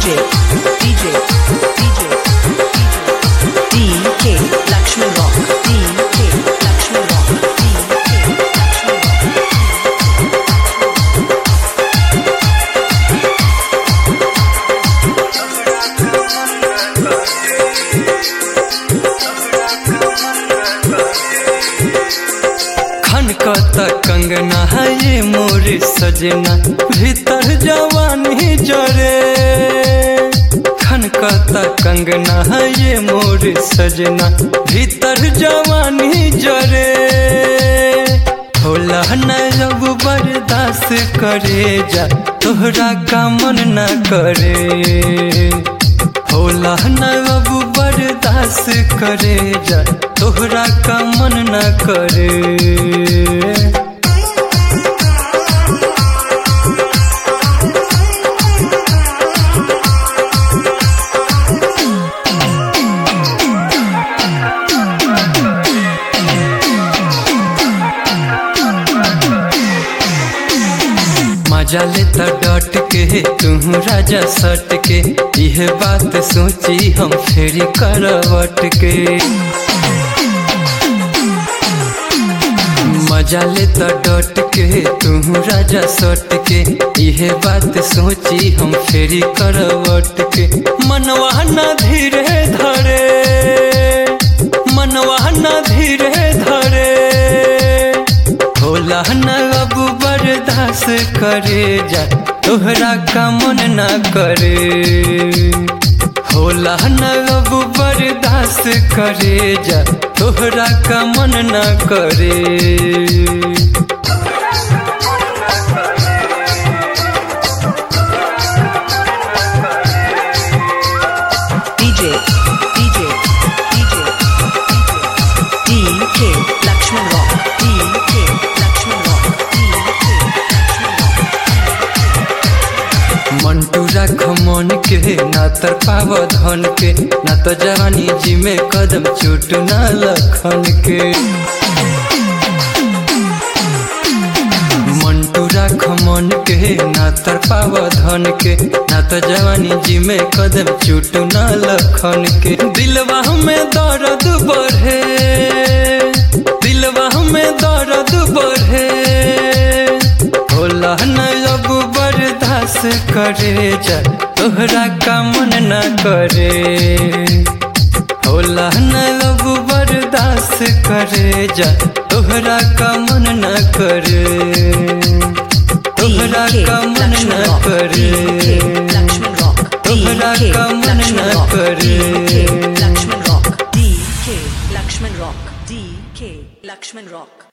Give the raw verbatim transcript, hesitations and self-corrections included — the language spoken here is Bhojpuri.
DJ, DJ, DJ, D K Lakshman Rock, D K Lakshman Rock, D K Lakshman Rock. खनकता कंगना है ये मोर सजना, भीतर जवानी जरे। खनकता कंगना है ये मोर सजना, भीतर जवानी जरे। होला न अब बर्दाश्त करे जा, तोहरा का मन न करे। होला न अब बर्दाश्त करे जा, तोहरा का मन न करे। मजा लेता डट के तुम राजा सट के, यह बात सोची हम फेरी करवट के। मजा लेता डट के तुम राजा सट के, यह बात सोची हम फेरी करवट के। मनवा न धीरे धरे, मनवा न धीरे धरे। होला न अब बर्दाश्त करे जा, तोहरा का मन न करे। होला न अब बर्दाश्त करे जा, तोहरा का मन न करे। DJ, DJ, DJ, D K Lakshman Rock, D K Lakshman Rock, D K Lakshman Rock. Mantu रख मन के ना तर पाव धन के, ना तो जवानी जी में कदम चोट ना लखन के। मंटू रख मन के ना तर पाव धन के, ना तो जवानी जी में कदम चोट ना लखन के। दिलवा में दर्द बढ़े, दिलवा में दर्द बढ़े। होला न अब बर्दाश्त करे जा, तोहरा का मन न करे। होला न अब बर्दाश्त करे जा, तोहरा का मन न करे। तोहरा का मन न करे, तोहरा का मन न करे। Lakshman Rock, D K Lakshman Rock, D K Lakshman Rock.